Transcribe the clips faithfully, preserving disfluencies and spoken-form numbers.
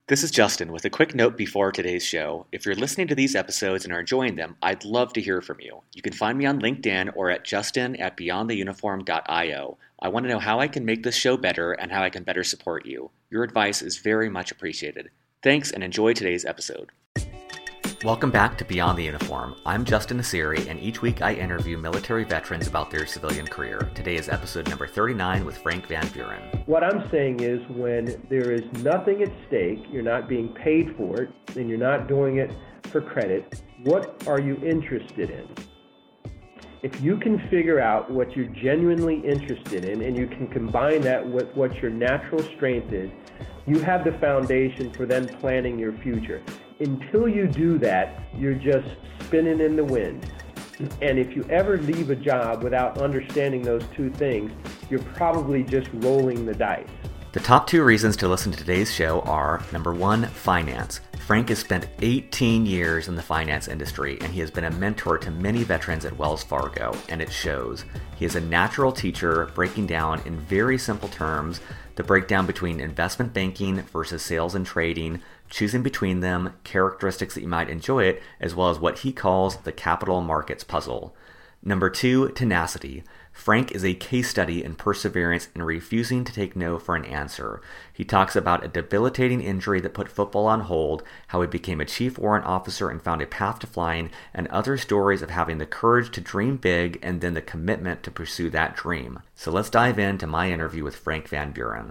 This is Justin with a quick note before today's show. If you're listening to these episodes and are enjoying them, I'd love to hear from you. You can find me on LinkedIn or at justin at beyond the uniform dot io. I want to know how I can make this show better and how I can better support you. Your advice is very much appreciated. Thanks and enjoy today's episode. Welcome back to Beyond the Uniform. I'm Justin Nassiri, and each week I interview military veterans about their civilian career. Today is episode number thirty-nine with Frank Van Buren. What I'm saying is when there is nothing at stake, you're not being paid for it, and you're not doing it for credit, what are you interested in? If you can figure out what you're genuinely interested in, and you can combine that with what your natural strength is, you have the foundation for then planning your future. Until you do that, you're just spinning in the wind. And if you ever leave a job without understanding those two things, you're probably just rolling the dice. The top two reasons to listen to today's show are, number one, finance. Frank has spent eighteen years in the finance industry, and he has been a mentor to many veterans at Wells Fargo, and it shows. He is a natural teacher, breaking down in very simple terms the breakdown between investment banking versus sales and trading, choosing between them, characteristics that you might enjoy it, as well as what he calls the capital markets puzzle. Number two, tenacity. Frank is a case study in perseverance and refusing to take no for an answer. He talks about a debilitating injury that put football on hold, how he became a chief warrant officer and found a path to flying, and other stories of having the courage to dream big and then the commitment to pursue that dream. So let's dive into my interview with Frank Van Buren.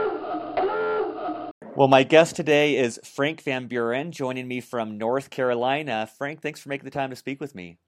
Well, my guest today is Frank Van Buren, joining me from North Carolina. Frank, thanks for making the time to speak with me.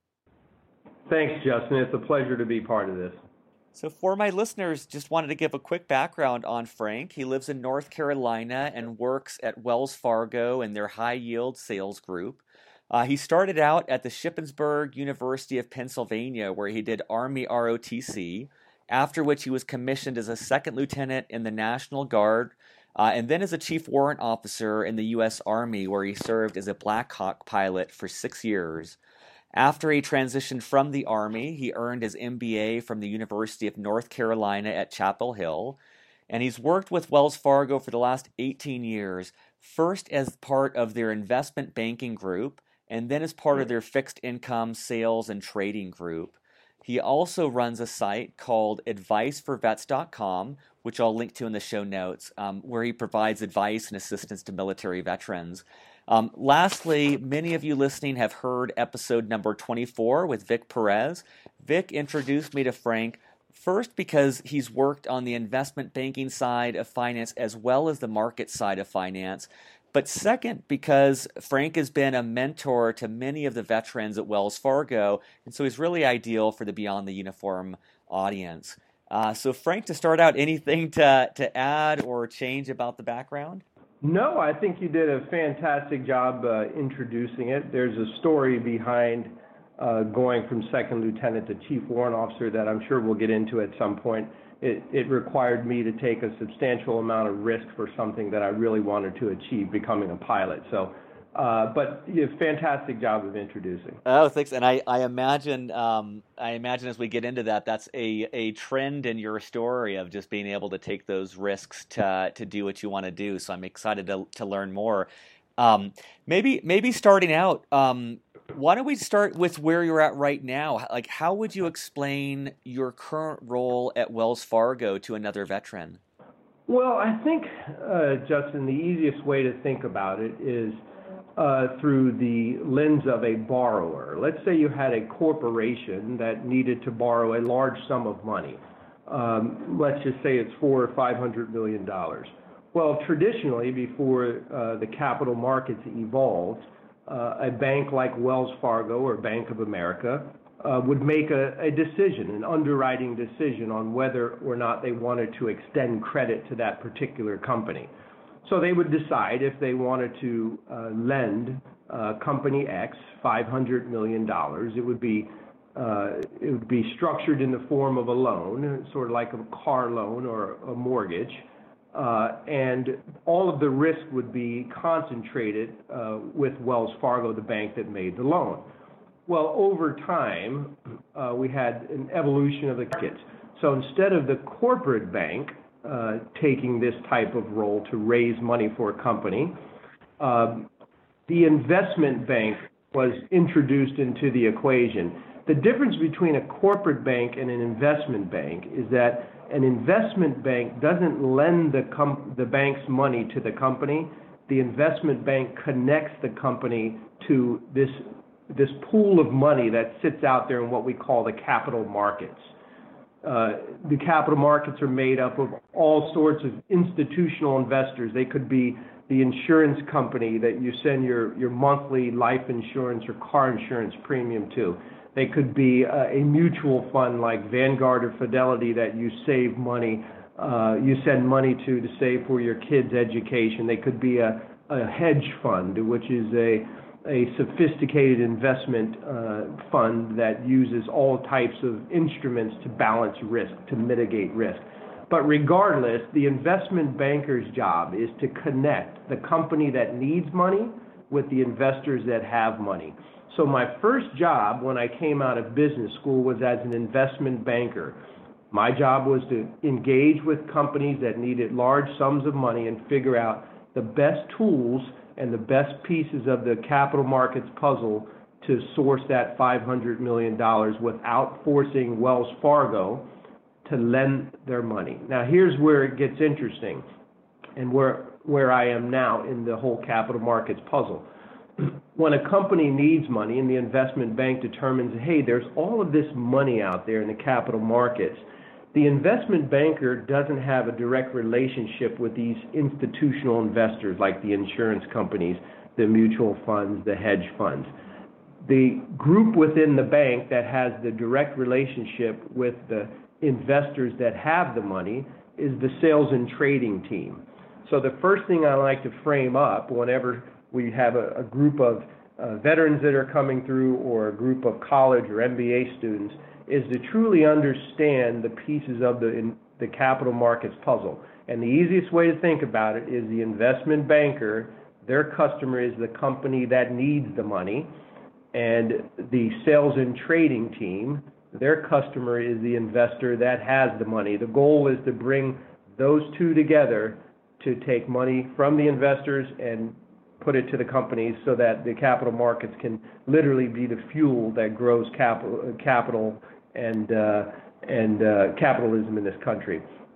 Thanks, Justin. It's a pleasure to be part of this. So for my listeners, just wanted to give a quick background on Frank. He lives in North Carolina and works at Wells Fargo in their high-yield sales group. Uh, he started out at the Shippensburg University of Pennsylvania, where he did Army R O T C, after which he was commissioned as a second lieutenant in the National Guard, uh, and then as a chief warrant officer in the U S Army, where he served as a Black Hawk pilot for six years. After he transitioned from the Army, he earned his M B A from the University of North Carolina at Chapel Hill, and he's worked with Wells Fargo for the last eighteen years, first as part of their investment banking group, and then as part of their fixed income sales and trading group. He also runs a site called advice for vets dot com, which I'll link to in the show notes, um, where he provides advice and assistance to military veterans. Um, lastly, many of you listening have heard episode number twenty-four with Vic Perez. Vic introduced me to Frank first because he's worked on the investment banking side of finance as well as the market side of finance. But second, because Frank has been a mentor to many of the veterans at Wells Fargo, and so he's really ideal for the Beyond the Uniform audience. Uh, so Frank, to start out, anything to, to add or change about the background? No, I think you did a fantastic job uh, introducing it. There's a story behind uh, going from second lieutenant to chief warrant officer that I'm sure we'll get into at some point. It, it required me to take a substantial amount of risk for something that I really wanted to achieve, becoming a pilot. So, uh, but you did a fantastic job of introducing. Oh, thanks. And I, I imagine, um, I imagine as we get into that, that's a, a trend in your story of just being able to take those risks to to do what you want to do. So I'm excited to to learn more. Um, maybe maybe starting out, um, why don't we start with where you're at right now? Like, how would you explain your current role at Wells Fargo to another veteran? Well, I think, uh, Justin, the easiest way to think about it is uh, through the lens of a borrower. Let's say you had a corporation that needed to borrow a large sum of money. Um, let's just say it's four or five hundred million dollars. Well, traditionally, before uh, the capital markets evolved, uh, a bank like Wells Fargo or Bank of America uh, would make a, a decision, an underwriting decision on whether or not they wanted to extend credit to that particular company. So they would decide if they wanted to uh, lend uh, Company X five hundred million dollars. It would be uh, it would be structured in the form of a loan, sort of like a car loan or a mortgage. Uh, and all of the risk would be concentrated uh, with Wells Fargo, the bank that made the loan. Well, over time, uh, we had an evolution of the markets. So instead of the corporate bank uh, taking this type of role to raise money for a company. Uh, the investment bank was introduced into the equation. The difference between a corporate bank and an investment bank is that an investment bank doesn't lend the, com- the bank's money to the company. The investment bank connects the company to this, this pool of money that sits out there in what we call the capital markets. Uh, the capital markets are made up of all sorts of institutional investors. They could be the insurance company that you send your, your monthly life insurance or car insurance premium to. They could be uh, a mutual fund like Vanguard or Fidelity that you save money, uh, you send money to to save for your kids' education. They could be a, a hedge fund, which is a, a sophisticated investment uh, fund that uses all types of instruments to balance risk, to mitigate risk. But regardless, the investment banker's job is to connect the company that needs money with the investors that have money. So my first job when I came out of business school was as an investment banker. My job was to engage with companies that needed large sums of money and figure out the best tools and the best pieces of the capital markets puzzle to source that five hundred million dollars without forcing Wells Fargo to lend their money. Now here's where it gets interesting and where, where I am now in the whole capital markets puzzle. When a company needs money and the investment bank determines, hey, there's all of this money out there in the capital markets, the investment banker doesn't have a direct relationship with these institutional investors like the insurance companies, the mutual funds, the hedge funds. The group within the bank that has the direct relationship with the investors that have the money is the sales and trading team. So the first thing I like to frame up whenever we have a, a group of uh, veterans that are coming through or a group of college or M B A students is to truly understand the pieces of the, in, the capital markets puzzle. And the easiest way to think about it is the investment banker, their customer is the company that needs the money, and the sales and trading team, their customer is the investor that has the money. The goal is to bring those two together to take money from the investors and put it to the companies so that the capital markets can literally be the fuel that grows capital, capital and uh, and uh, capitalism in this country.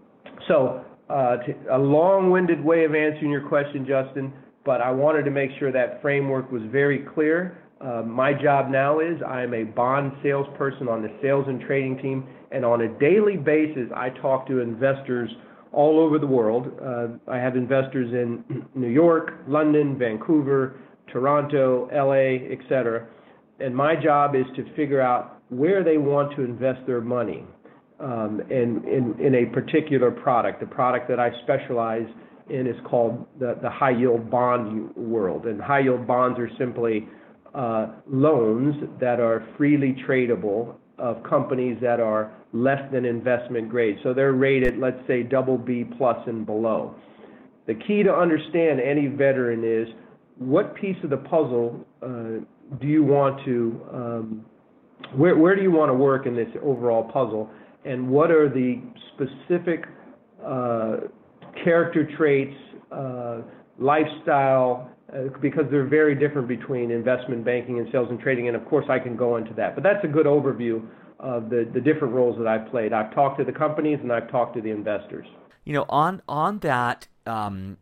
So uh, to, a long-winded way of answering your question, Justin, but I wanted to make sure that framework was very clear. Uh, my job now is I am a bond salesperson on the sales and trading team, and on a daily basis I talk to investors all over the world. Uh, I have investors in New York, London, Vancouver, Toronto, L A, et cetera. And my job is to figure out where they want to invest their money um, in, in, in a particular product. The product that I specialize in is called the, the high-yield bond world. And high-yield bonds are simply uh, loans that are freely tradable of companies that are less than investment grade. So they're rated, let's say, double B plus and below. The key to understand any veteran is what piece of the puzzle uh, do you want to, um, where, where do you want to work in this overall puzzle, and what are the specific uh, character traits, uh, lifestyle, uh, because they're very different between investment banking and sales and trading, and of course I can go into that. But that's a good overview of the, the different roles that I've played. I've talked to the companies and I've talked to the investors. You know, on on that, um,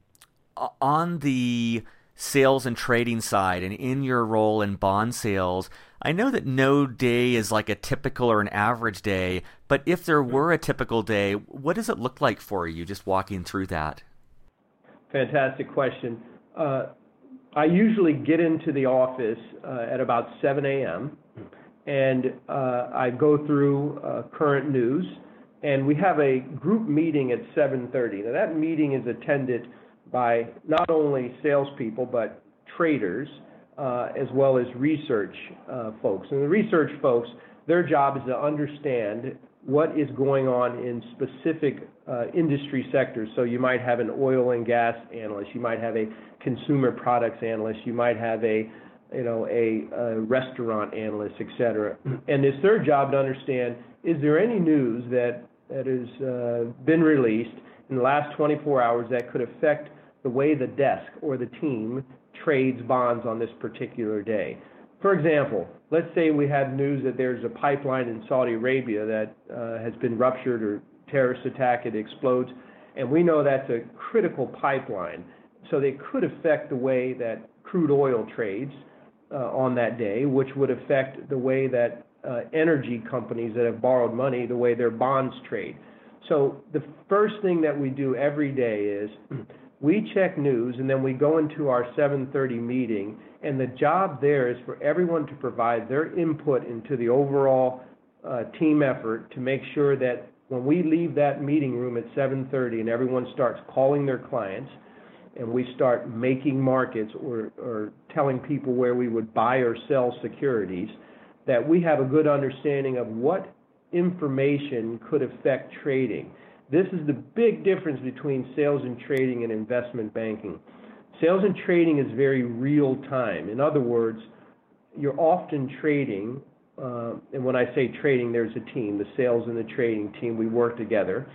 on the sales and trading side, and in your role in bond sales, I know that no day is like a typical or an average day, but if there were a typical day, what does it look like for you, just walking through that? Fantastic question. Uh, I usually get into the office uh, at about seven a.m., and uh, I go through uh, current news, and we have a group meeting at seven thirty. Now that meeting is attended by not only salespeople but traders uh, as well as research uh, folks. And the research folks, their job is to understand what is going on in specific uh, industry sectors. So you might have an oil and gas analyst, you might have a consumer products analyst, you might have a you know, a, a restaurant analyst, et cetera. And it's their job to understand, is there any news that, that has uh, been released in the last twenty-four hours that could affect the way the desk or the team trades bonds on this particular day. For example, let's say we have news that there's a pipeline in Saudi Arabia that uh, has been ruptured or terrorist attack, it explodes, and we know that's a critical pipeline. So they could affect the way that crude oil trades uh, on that day, which would affect the way that uh, energy companies that have borrowed money, the way their bonds trade. So the first thing that we do every day is we check news, and then we go into our seven thirty meeting, and the job there is for everyone to provide their input into the overall uh, team effort to make sure that when we leave that meeting room at seven thirty and everyone starts calling their clients, and we start making markets or, or telling people where we would buy or sell securities, that we have a good understanding of what information could affect trading. This is the big difference between sales and trading and investment banking. Sales and trading is very real time. In other words, you're often trading, uh, and when I say trading, there's a team, the sales and the trading team, we work together,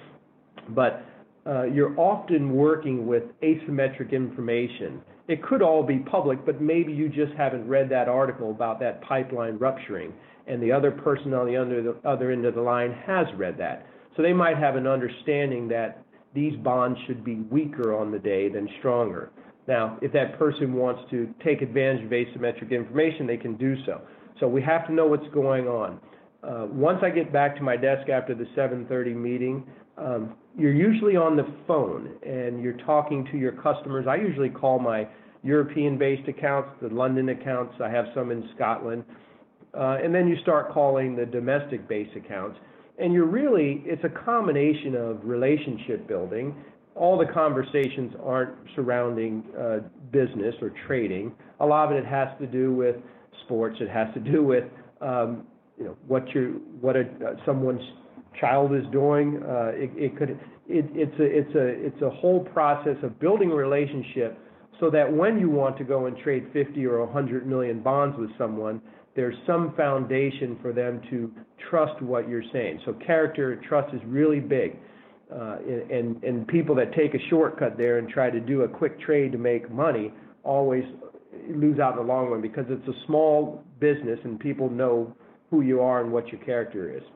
but uh, you're often working with asymmetric information. It could all be public, but maybe you just haven't read that article about that pipeline rupturing, and the other person on the other, the other end of the line has read that. So they might have an understanding that these bonds should be weaker on the day than stronger. Now, if that person wants to take advantage of asymmetric information, they can do so. So we have to know what's going on. Uh, once I get back to my desk after the seven thirty meeting, um, you're usually on the phone and you're talking to your customers. I usually call my European-based accounts, the London accounts. I have some in Scotland. Uh, and then you start calling the domestic-based accounts. And you're really, it's a combination of relationship building. All the conversations aren't surrounding uh, business or trading. A lot of it has to do with sports. It has to do with um, you know what your what a, uh, someone's child is doing. Uh, it, it could it, it's a it's a it's a whole process of building a relationship so that when you want to go and trade fifty or one hundred million bonds with someone, there's some foundation for them to trust what you're saying. So character and trust is really big. Uh, and, and people that take a shortcut there and try to do a quick trade to make money always lose out in the long run because it's a small business and people know who you are and what your character is.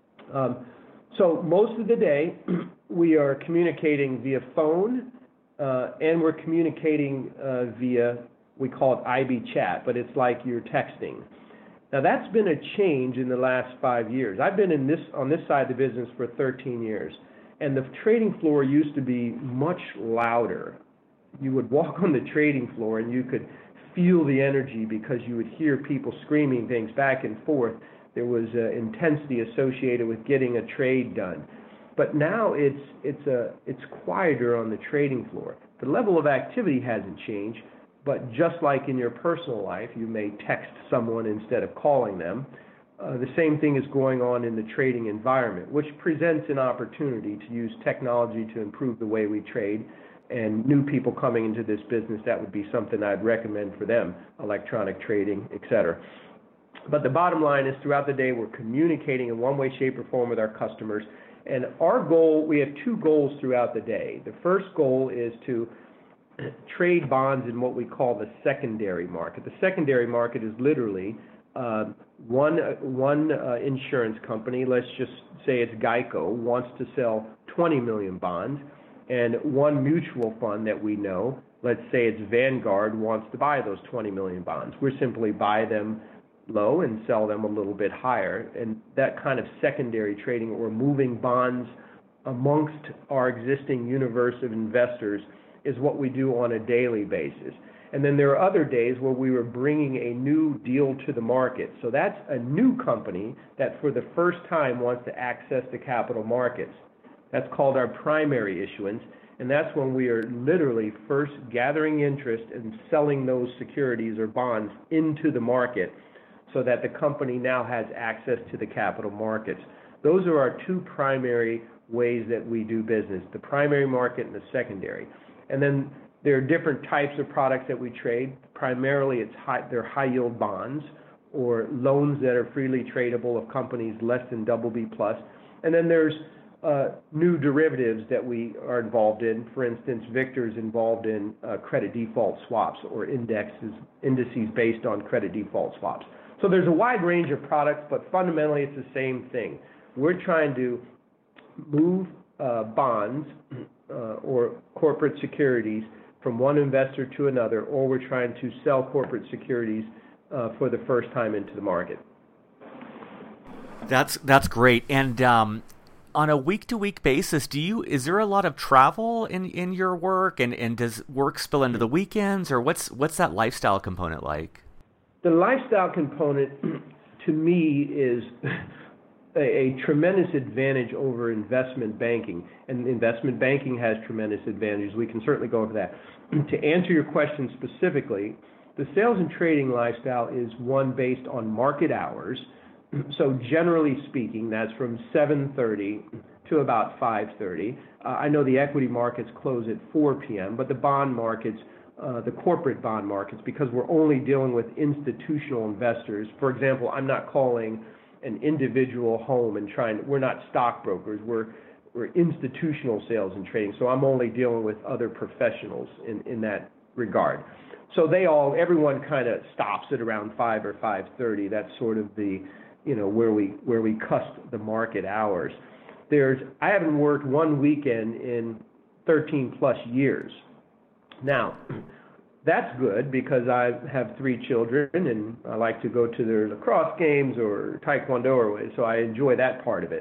Um, so most of the day we are communicating via phone uh, and we're communicating uh, via, we call it I B chat, but it's like you're texting. Now that's been a change in the last five years. I've been in this on this side of the business for thirteen years. And the trading floor used to be much louder. You would walk on the trading floor and you could feel the energy because you would hear people screaming things back and forth. There was uh, intensity associated with getting a trade done. But now it's, it's, a, it's quieter on the trading floor. The level of activity hasn't changed, but just like in your personal life, you may text someone instead of calling them. Uh, the same thing is going on in the trading environment, which presents an opportunity to use technology to improve the way we trade. And new people coming into this business, that would be something I'd recommend for them, electronic trading, et cetera. But the bottom line is throughout the day, we're communicating in one way, shape, or form with our customers. And our goal, we have two goals throughout the day. The first goal is to trade bonds in what we call the secondary market. The secondary market is literally Uh, one uh, one uh, insurance company, let's just say it's Geico, wants to sell twenty million bonds, and one mutual fund that we know, let's say it's Vanguard, wants to buy those twenty million bonds. We simply buy them low and sell them a little bit higher, and that kind of secondary trading or moving bonds amongst our existing universe of investors is what we do on a daily basis. And then there are other days where we were bringing a new deal to the market. So that's a new company that for the first time wants to access the capital markets. That's called our primary issuance, and that's when we are literally first gathering interest and selling those securities or bonds into the market so that the company now has access to the capital markets. Those are our two primary ways that we do business, the primary market and the secondary. And then there are different types of products that we trade. Primarily, it's high, they're high-yield bonds or loans that are freely tradable of companies less than double B plus. And then there's uh, new derivatives that we are involved in. For instance, Victor's involved in uh, credit default swaps or indexes, indices based on credit default swaps. So there's a wide range of products, but fundamentally it's the same thing. We're trying to move uh, bonds uh, or corporate securities from one investor to another, or we're trying to sell corporate securities uh, for the first time into the market. That's that's great. And um, on a week-to-week basis, do you is there a lot of travel in, in your work, and, and does work spill into the weekends, or what's what's that lifestyle component like? The lifestyle component, to me, is a, a tremendous advantage over investment banking, and investment banking has tremendous advantages. We can certainly go over that. To answer your question specifically, the sales and trading lifestyle is one based on market hours. So generally speaking, that's from seven thirty to about five thirty. Uh, I know the equity markets close at four p.m., but the bond markets, uh, the corporate bond markets, because we're only dealing with institutional investors. For example, I'm not calling an individual home and trying, we're not stockbrokers, we're, we're institutional sales and trading, so I'm only dealing with other professionals in, in that regard. So they all, everyone kind of stops at around five or five thirty. That's sort of the, you know, where we where we cusp the market hours. There's I haven't worked one weekend in thirteen plus years. Now, that's good because I have three children and I like to go to their lacrosse games or taekwondo or so I enjoy that part of it.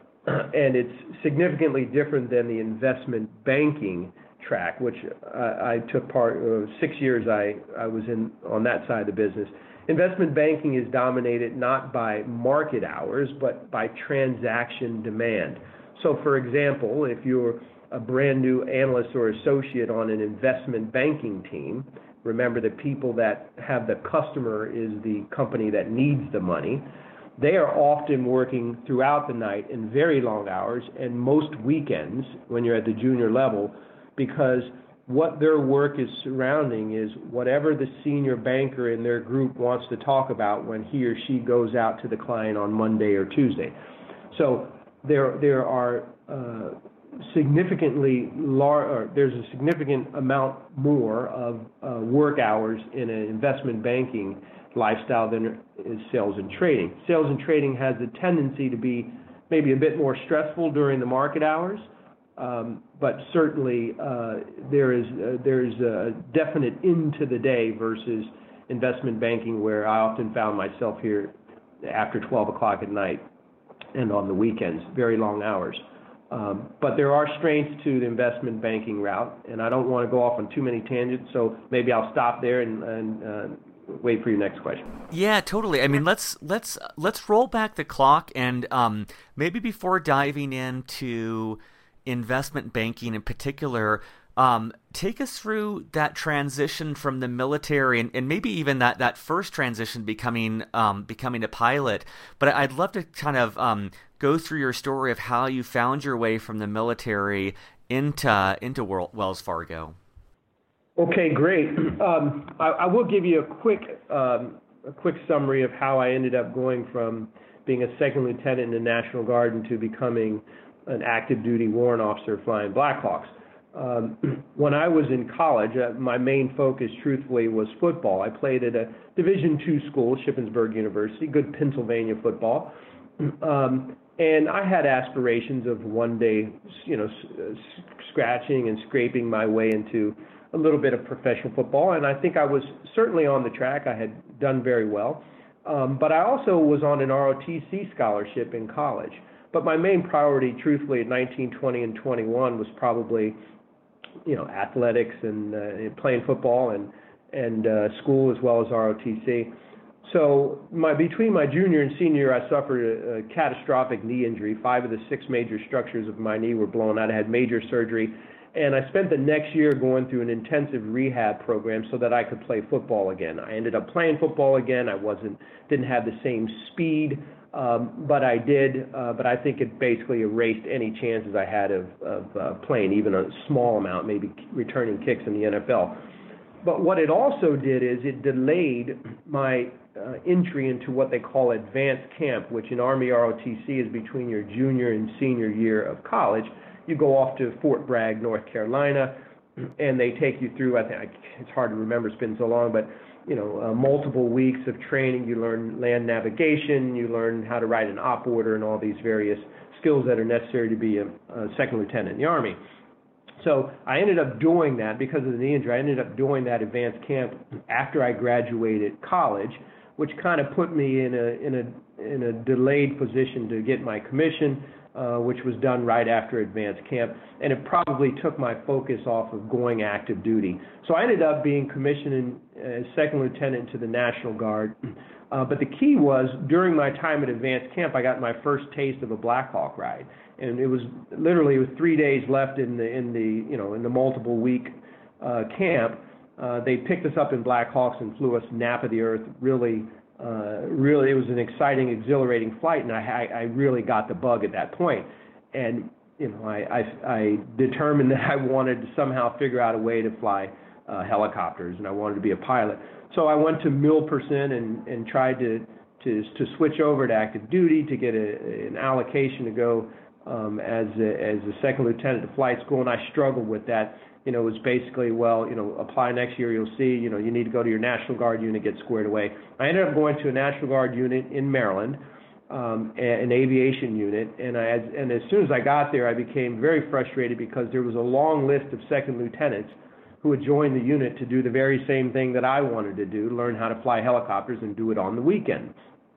And it's significantly different than the investment banking track, which I, I took part uh, six years I, I was in on that side of the business. Investment banking is dominated not by market hours, but by transaction demand. So, for example, if you're a brand new analyst or associate on an investment banking team, remember the people that have the customer is the company that needs the money. They are often working throughout the night in very long hours and most weekends when you're at the junior level, because what their work is surrounding is whatever the senior banker in their group wants to talk about when he or she goes out to the client on Monday or Tuesday. So there there are uh, significantly lar- there's a significant amount more of uh, work hours in an investment banking lifestyle than is sales and trading. Sales and trading has a tendency to be maybe a bit more stressful during the market hours. Um, but certainly uh, there is uh, there is a definite into the day versus investment banking, where I often found myself here after twelve o'clock at night and on the weekends, very long hours. Um, but there are strengths to the investment banking route, and I don't want to go off on too many tangents, so maybe I'll stop there and, and uh, wait for your next question. Yeah, totally. I mean, let's let's let's roll back the clock, and um, maybe before diving into investment banking in particular, um, take us through that transition from the military, and, and maybe even that, that first transition becoming um, becoming a pilot. But I'd love to kind of um, go through your story of how you found your way from the military into into Wells Fargo. Okay, great. Um, I, I will give you a quick um, a quick summary of how I ended up going from being a second lieutenant in the National Guard into becoming an active duty warrant officer flying Blackhawks. Um, when I was in college, uh, my main focus, truthfully, was football. I played at a Division two school, Shippensburg University, good Pennsylvania football. Um, and I had aspirations of one day, you know, s- scratching and scraping my way into a little bit of professional football. And I think I was certainly on the track. I had done very well. Um, but I also was on an R O T C scholarship in college. But my main priority, truthfully, at nineteen, twenty, and twenty-one was probably, you know, athletics and uh, playing football and and uh, school as well as R O T C. So my between my junior and senior year, I suffered a, a catastrophic knee injury. Five of the six major structures of my knee were blown out. I had major surgery, and I spent the next year going through an intensive rehab program so that I could play football again. I ended up playing football again. I wasn't didn't have the same speed. Um, but I did, uh, but I think it basically erased any chances I had of, of uh, playing even a small amount, maybe returning kicks in the N F L. but what it also did is it delayed my uh, entry into what they call advanced camp, which in Army R O T C is between your junior and senior year of college. You go off to Fort Bragg, North Carolina, and they take you through, I think, it's hard to remember, it's been so long, but you know, uh, multiple weeks of training. You learn land navigation, you learn how to write an op order, and all these various skills that are necessary to be a, a second lieutenant in the Army. So I ended up doing that because of the knee injury. I ended up doing that advanced camp after I graduated college, which kind of put me in a in a in a delayed position to get my commission, uh, which was done right after advanced camp, and it probably took my focus off of going active duty. So I ended up being commissioned in, as second lieutenant to the National Guard. Uh, but the key was, during my time at advanced camp, I got my first taste of a Black Hawk ride, and it was literally it was three days left in the in the you know in the multiple week uh, camp. Uh, they picked us up in Black Hawks and flew us Napa the Earth. Really, uh, really, it was an exciting, exhilarating flight, and I, I, I really got the bug at that point. And you know, I, I, I determined that I wanted to somehow figure out a way to fly uh, helicopters, and I wanted to be a pilot. So I went to Milperson and, and tried to, to to switch over to active duty to get a, an allocation to go um, as a, as a second lieutenant to flight school, and I struggled with that. You know, it was basically, well, you know, apply next year, you'll see, you know, you need to go to your National Guard unit, get squared away. I ended up going to a National Guard unit in Maryland, um, an aviation unit, and, I, and as soon as I got there, I became very frustrated because there was a long list of second lieutenants who had joined the unit to do the very same thing that I wanted to do, learn how to fly helicopters and do it on the weekend.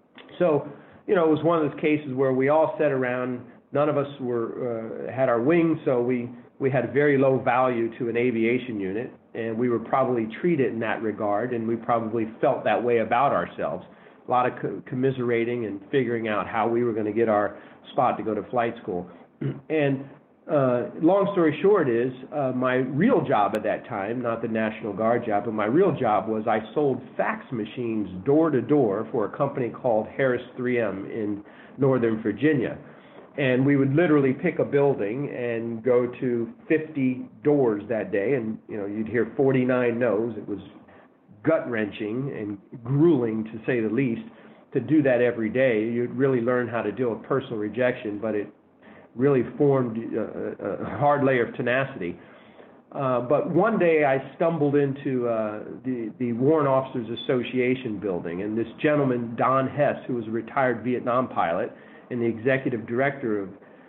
So, you know, it was one of those cases where we all sat around, none of us were uh, had our wings, so we we had a very low value to an aviation unit, and we were probably treated in that regard, and we probably felt that way about ourselves. A lot of co- commiserating and figuring out how we were going to get our spot to go to flight school. And uh, long story short is, uh, my real job at that time, not the National Guard job, but my real job was I sold fax machines door to door for a company called Harris three M in Northern Virginia. And we would literally pick a building and go to fifty doors that day, and you know, you'd hear forty-nine no's. It was gut-wrenching and grueling, to say the least, to do that every day. You'd really learn how to deal with personal rejection, but it really formed a, a hard layer of tenacity. Uh, but one day I stumbled into uh, the, the Warrant Officers Association building, and this gentleman, Don Hess, who was a retired Vietnam pilot and the executive director of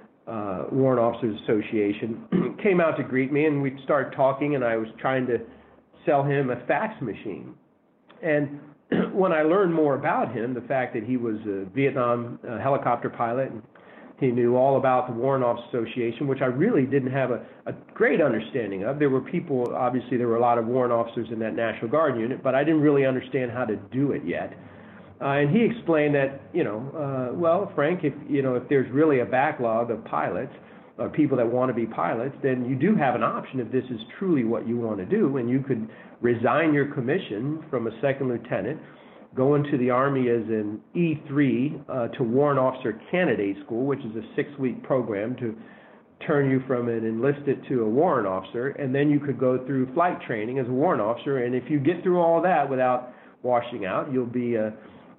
uh, Warrant Officers Association, came out to greet me, and we started talking, and I was trying to sell him a fax machine. And when I learned more about him, the fact that he was a Vietnam uh, helicopter pilot, and he knew all about the Warrant Officers Association, which I really didn't have a, a great understanding of. There were people, obviously there were a lot of warrant officers in that National Guard unit, but I didn't really understand how to do it yet. Uh, and he explained that, you know, uh, well, Frank, if you know, if there's really a backlog of pilots or people that want to be pilots, then you do have an option if this is truly what you want to do, and you could resign your commission from a second lieutenant, go into the Army as an E three uh, to Warrant Officer Candidate School, which is a six-week program to turn you from an enlisted to a warrant officer, and then you could go through flight training as a warrant officer, and if you get through all that without washing out, you'll be a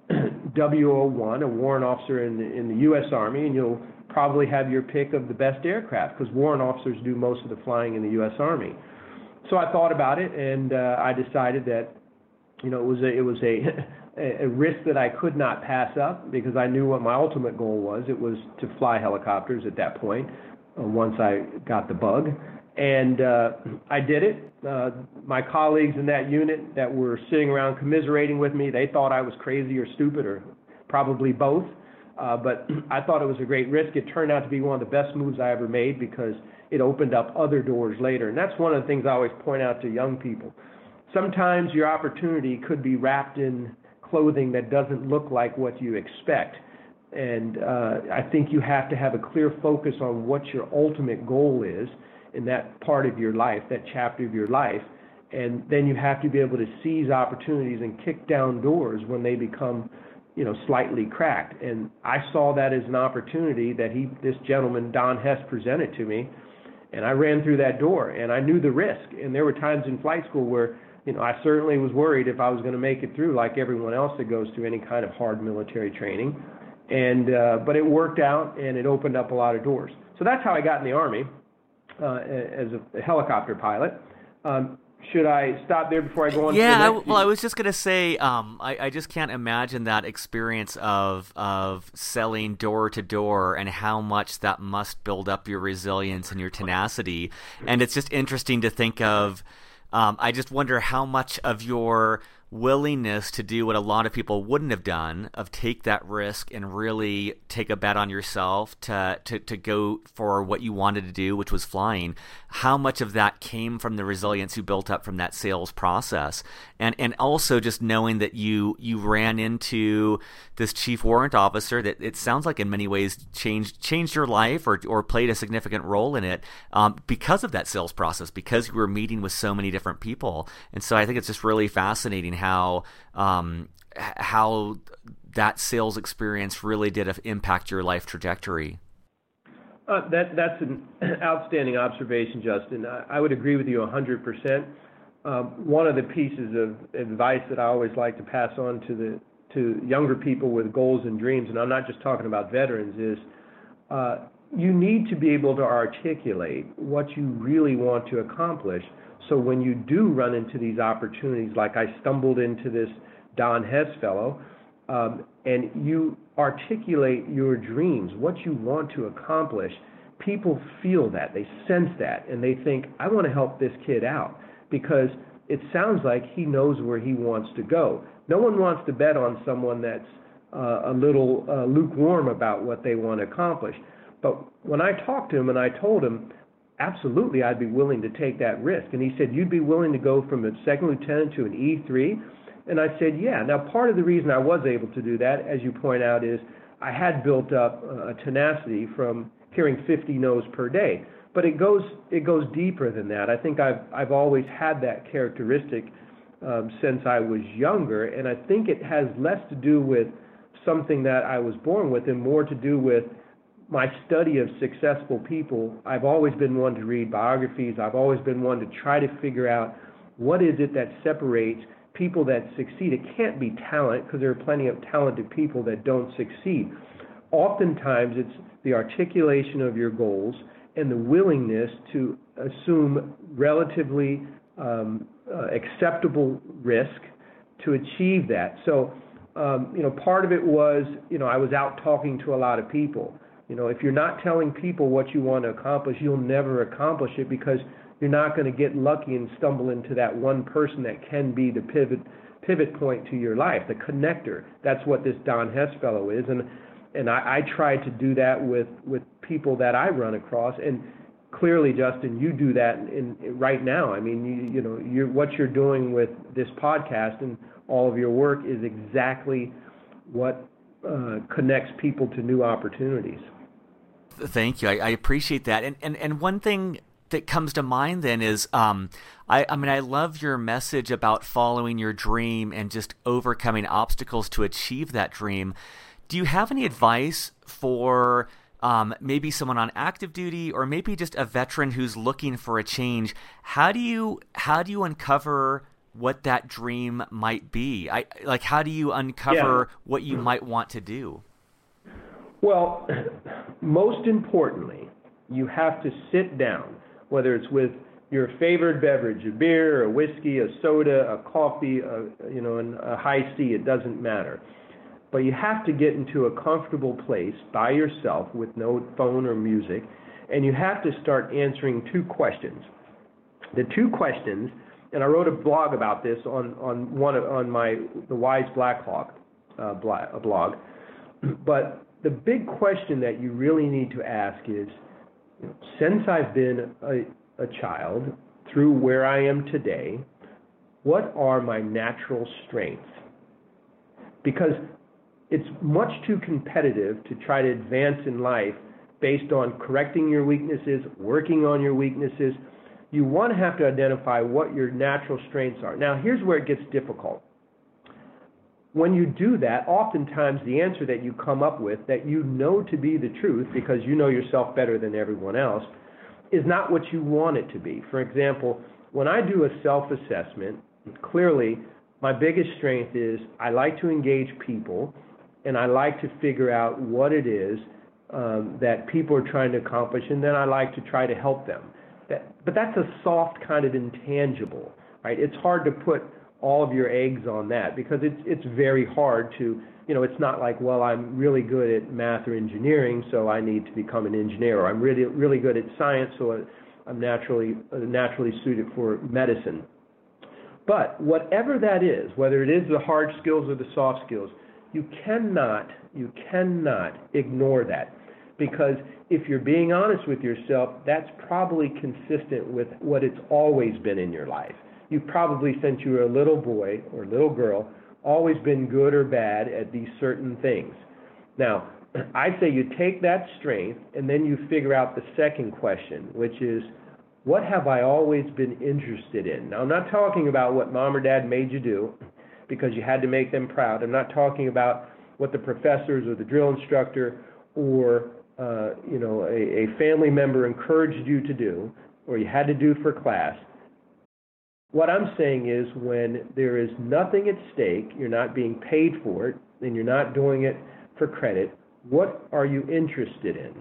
W O one, a warrant officer in the, in the U S Army, and you'll probably have your pick of the best aircraft, because warrant officers do most of the flying in the U S Army. So I thought about it, and uh, I decided that, you know, it was a, it was a, a risk that I could not pass up, because I knew what my ultimate goal was. It was to fly helicopters at that point, uh, once I got the bug. And uh, I did it. Uh, my colleagues in that unit that were sitting around commiserating with me, they thought I was crazy or stupid, or probably both. Uh, but I thought it was a great risk. It turned out to be one of the best moves I ever made, because it opened up other doors later. And that's one of the things I always point out to young people. Sometimes your opportunity could be wrapped in clothing that doesn't look like what you expect. And uh, I think you have to have a clear focus on what your ultimate goal is in that part of your life, that chapter of your life. And then you have to be able to seize opportunities and kick down doors when they become, you know, slightly cracked. And I saw that as an opportunity that he, this gentleman, Don Hess, presented to me. And I ran through that door, and I knew the risk. And there were times in flight school where you know, I certainly was worried if I was going to make it through like everyone else that goes through any kind of hard military training. And uh, but it worked out, and it opened up a lot of doors. So that's how I got in the Army uh, as a helicopter pilot. Um, should I stop there before I go on? Yeah, to the I, next? well, I was just gonna say, um, I, I just can't imagine that experience of of selling door to door and how much that must build up your resilience and your tenacity. And it's just interesting to think of. Um, I just wonder how much of your willingness to do what a lot of people wouldn't have done, of take that risk and really take a bet on yourself to, to, to go for what you wanted to do, which was flying, how much of that came from the resilience you built up from that sales process. And and also just knowing that you you ran into this chief warrant officer that it sounds like in many ways changed changed your life or or played a significant role in it um, because of that sales process, because you were meeting with so many different people. And so I think it's just really fascinating how um, how that sales experience really did impact your life trajectory. Uh, that that's an outstanding observation, Justin. I, I would agree with you one hundred percent. Um, one of the pieces of advice that I always like to pass on to the to younger people with goals and dreams, and I'm not just talking about veterans, is uh, you need to be able to articulate what you really want to accomplish. So when you do run into these opportunities, like I stumbled into this Don Hess fellow, um, and you articulate your dreams, what you want to accomplish, people feel that, they sense that, and they think, I want to help this kid out, because it sounds like he knows where he wants to go. No one wants to bet on someone that's uh, a little uh, lukewarm about what they want to accomplish. But when I talked to him and I told him, absolutely, I'd be willing to take that risk. And he said, you'd be willing to go from a second lieutenant to an E three? And I said, yeah. Now, part of the reason I was able to do that, as you point out, is I had built up a tenacity from hearing fifty no's per day. But it goes it goes deeper than that. I think I've I've always had that characteristic um, since I was younger, and I think it has less to do with something that I was born with and more to do with my study of successful people. I've always been one to read biographies. I've always been one to try to figure out what is it that separates people that succeed. It can't be talent, because there are plenty of talented people that don't succeed. Oftentimes, it's the articulation of your goals and the willingness to assume relatively um, uh, acceptable risk to achieve that. So, um, you know, part of it was, you know, I was out talking to a lot of people. You know, if you're not telling people what you want to accomplish, you'll never accomplish it, because you're not going to get lucky and stumble into that one person that can be the pivot pivot point to your life, the connector. That's what this Don Hess fellow is, and and I, I try to do that with, with people that I run across. And clearly, Justin, you do that in, in right now. I mean, you, you know, you're, what you're doing with this podcast and all of your work is exactly what uh, connects people to new opportunities. Thank you. I, I appreciate that. And, and and one thing that comes to mind then is, um, I, I mean, I love your message about following your dream and just overcoming obstacles to achieve that dream. Do you have any advice for um, maybe someone on active duty, or maybe just a veteran who's looking for a change? How do you how do you uncover what that dream might be? I like how do you uncover yeah. what you might want to do? Well, most importantly, you have to sit down, whether it's with your favorite beverage, a beer, a whiskey, a soda, a coffee, a, you know, a high C, it doesn't matter. But you have to get into a comfortable place by yourself with no phone or music, and you have to start answering two questions. The two questions, and I wrote a blog about this on on one on my the Wise Blackhawk uh, blog, but the big question that you really need to ask is, you know, since I've been a, a child through where I am today, what are my natural strengths? Because it's much too competitive to try to advance in life based on correcting your weaknesses, working on your weaknesses. You want to have to identify what your natural strengths are. Now, here's where it gets difficult. When you do that, oftentimes the answer that you come up with that you know to be the truth, because you know yourself better than everyone else, is not what you want it to be. For example, when I do a self-assessment, clearly, my biggest strength is I like to engage people, and I like to figure out what it is um, that people are trying to accomplish, and then I like to try to help them. That, but that's a soft kind of intangible, right? It's hard to put all of your eggs on that because it's it's very hard to, you know, it's not like, well, I'm really good at math or engineering, so I need to become an engineer, or I'm really really good at science, so I'm naturally uh, naturally suited for medicine. But whatever that is, whether it is the hard skills or the soft skills, you cannot you cannot ignore that, because if you're being honest with yourself, that's probably consistent with what it's always been in your life. You've probably, since you were a little boy or little girl, always been good or bad at these certain things. Now, I say you take that strength and then you figure out the second question, which is, what have I always been interested in? Now, I'm not talking about what mom or dad made you do because you had to make them proud. I'm not talking about what the professors or the drill instructor or uh, you know, a, a family member encouraged you to do or you had to do for class. What I'm saying is when there is nothing at stake, you're not being paid for it, and you're not doing it for credit, what are you interested in?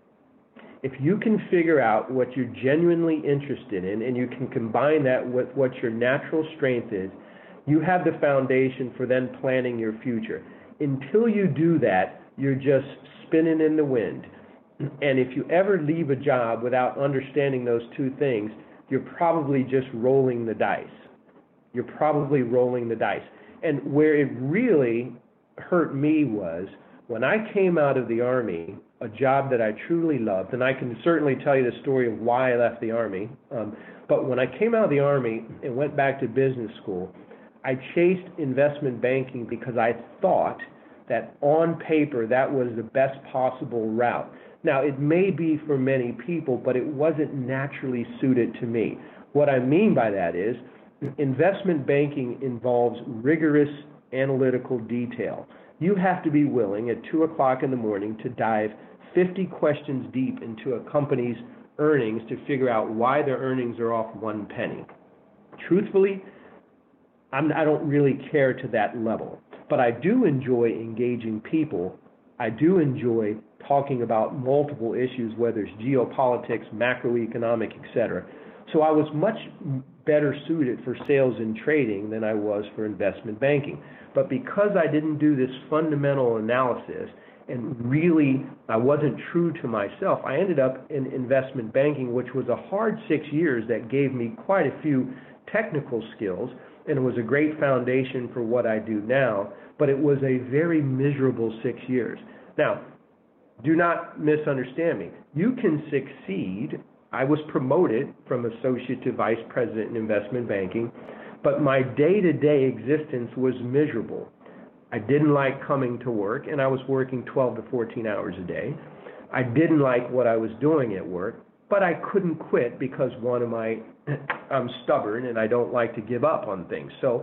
If you can figure out what you're genuinely interested in and you can combine that with what your natural strength is, you have the foundation for then planning your future. Until you do that, you're just spinning in the wind. And if you ever leave a job without understanding those two things, you're probably just rolling the dice. You're probably rolling the dice. And where it really hurt me was when I came out of the Army, a job that I truly loved, and I can certainly tell you the story of why I left the Army, um, but when I came out of the Army and went back to business school, I chased investment banking because I thought that on paper that was the best possible route. Now, it may be for many people, but it wasn't naturally suited to me. What I mean by that is investment banking involves rigorous analytical detail. You have to be willing at two o'clock in the morning to dive fifty questions deep into a company's earnings to figure out why their earnings are off one penny. Truthfully, I'm, I don't really care to that level, but I do enjoy engaging people. I do enjoy talking about multiple issues, whether it's geopolitics, macroeconomic, et cetera. So I was much better suited for sales and trading than I was for investment banking. But because I didn't do this fundamental analysis and really I wasn't true to myself, I ended up in investment banking, which was a hard six years that gave me quite a few technical skills, and it was a great foundation for what I do now, but it was a very miserable six years. Now, do not misunderstand me. You can succeed. I was promoted from associate to vice president in investment banking, but my day-to-day existence was miserable. I didn't like coming to work, and I was working twelve to fourteen hours a day. I didn't like what I was doing at work, but I couldn't quit because one of my, I'm stubborn and I don't like to give up on things. So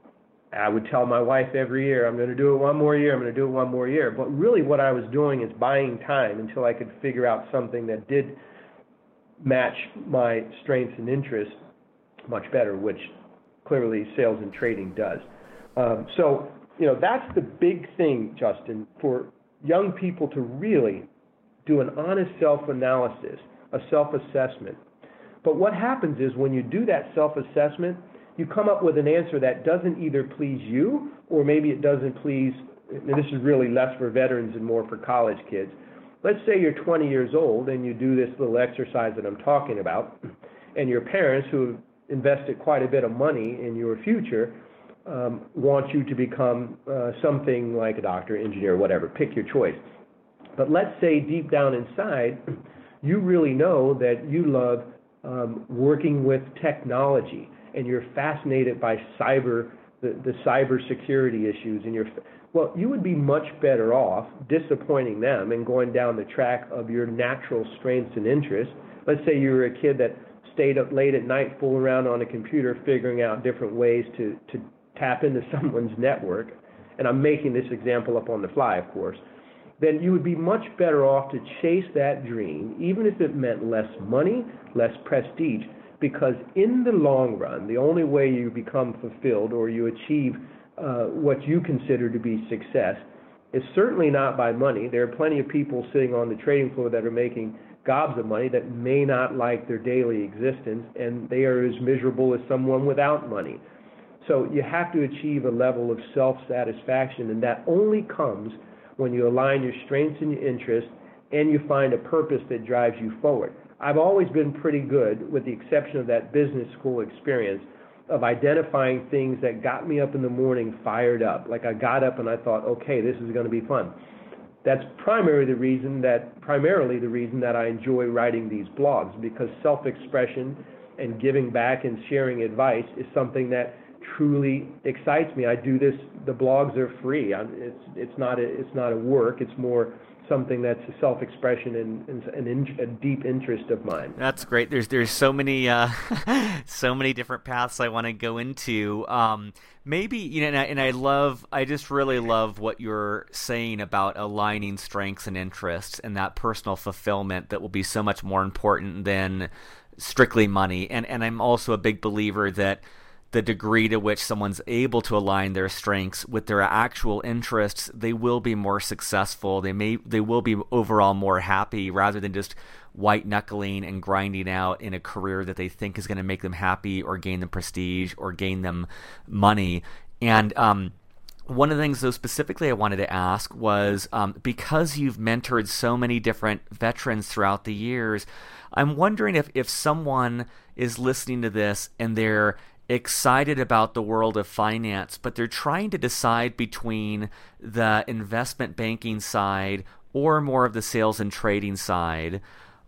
I would tell my wife every year, I'm going to do it one more year, I'm going to do it one more year. But really what I was doing is buying time until I could figure out something that did match my strengths and interests much better, which clearly sales and trading does. Um, so, you know, that's the big thing, Justin, for young people to really do an honest self-analysis, a self-assessment. But what happens is when you do that self-assessment, you come up with an answer that doesn't either please you or maybe it doesn't please, and this is really less for veterans and more for college kids. Let's say you're twenty years old and you do this little exercise that I'm talking about, and your parents, who have invested quite a bit of money in your future, um, want you to become uh, something like a doctor, engineer, whatever, pick your choice. But let's say deep down inside, you really know that you love um, working with technology, and you're fascinated by cyber, the, the cyber security issues, and you're, well, you would be much better off disappointing them and going down the track of your natural strengths and interests. Let's say you were a kid that stayed up late at night fooling around on a computer figuring out different ways to, to tap into someone's network, and I'm making this example up on the fly, of course, then you would be much better off to chase that dream, even if it meant less money, less prestige, because in the long run, the only way you become fulfilled or you achieve uh, what you consider to be success is certainly not by money. There are plenty of people sitting on the trading floor that are making gobs of money that may not like their daily existence, and they are as miserable as someone without money. So you have to achieve a level of self-satisfaction, and that only comes when you align your strengths and your interests and you find a purpose that drives you forward. I've always been pretty good, with the exception of that business school experience, of identifying things that got me up in the morning fired up. Like I got up and I thought, okay, this is going to be fun. That's primarily the reason that primarily the reason that I enjoy writing these blogs, because self-expression and giving back and sharing advice is something that truly excites me. I do this. The blogs are free. I'm, it's it's not a, it's not a work. It's more something that's a self-expression and, and, and in, a deep interest of mine. That's great. There's there's so many uh, so many different paths I want to go into. Um, maybe you know, and I, and I love, I just really love what you're saying about aligning strengths and interests and that personal fulfillment that will be so much more important than strictly money. And and I'm also a big believer that the degree to which someone's able to align their strengths with their actual interests, they will be more successful. They may, they will be overall more happy, rather than just white knuckling and grinding out in a career that they think is going to make them happy or gain them prestige or gain them money. And um, one of the things, though, specifically I wanted to ask was, um, because you've mentored so many different veterans throughout the years, I'm wondering if, if someone is listening to this and they're excited about the world of finance, but they're trying to decide between the investment banking side or more of the sales and trading side,